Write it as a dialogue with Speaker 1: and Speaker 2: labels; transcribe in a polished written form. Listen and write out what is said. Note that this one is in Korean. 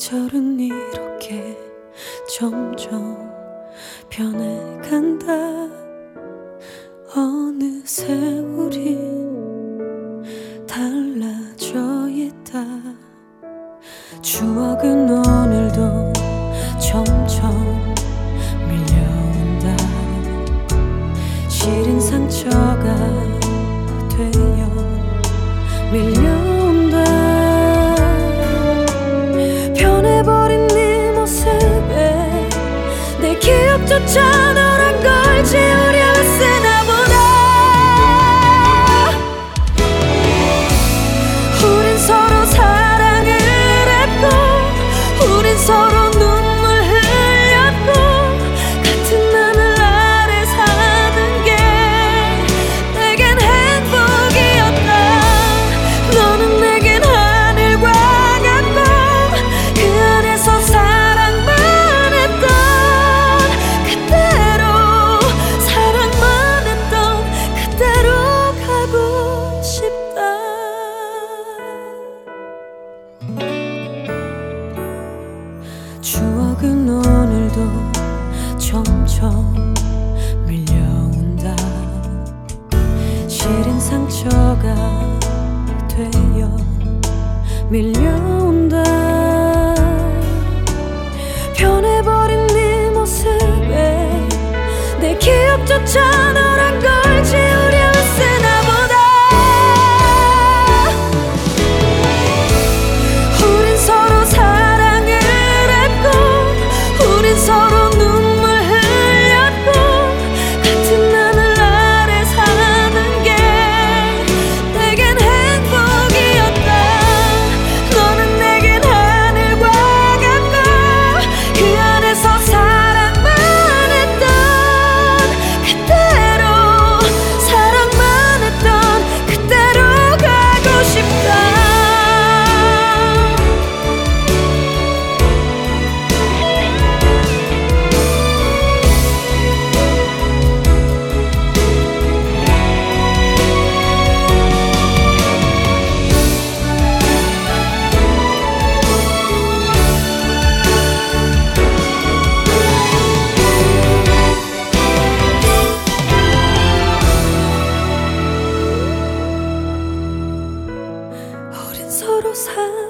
Speaker 1: 계절은 이렇게 점점 변해간다. 어느새 우린 달라져 있다. 추억은 오늘도 점점 밀려온다. 시린 상처가 되어 밀려온다. 변해버린 네 모습에 내 기억조차 너란 걸 지우려 쓰나 보다. 우린 서로 사랑을 했고 우린 서로 눈물 흘렸고 같은 하늘 아래 사는 게 내겐 행복이었다. 너는 내겐 하늘과 같고 그 안에서 사랑만 했던 그대로 사랑만 했던 그대로 가고 싶다. 추억은 오늘도 점점 밀려온다. 시린 상처가 되어 밀려온다. 변해버린 네 모습에 내 기억조차 너란 걸 지우려 쓰나 보다. 우린 서로 사랑을 했고 우린 서로 눈물 흘렸고 같은 하늘 아래 사는 게 내겐 행복이었다. 너는 내겐 하늘과 같고 그 안에서 사랑만 했던 그대로 사랑만 했던 그대로 가고 싶다. 우린 서로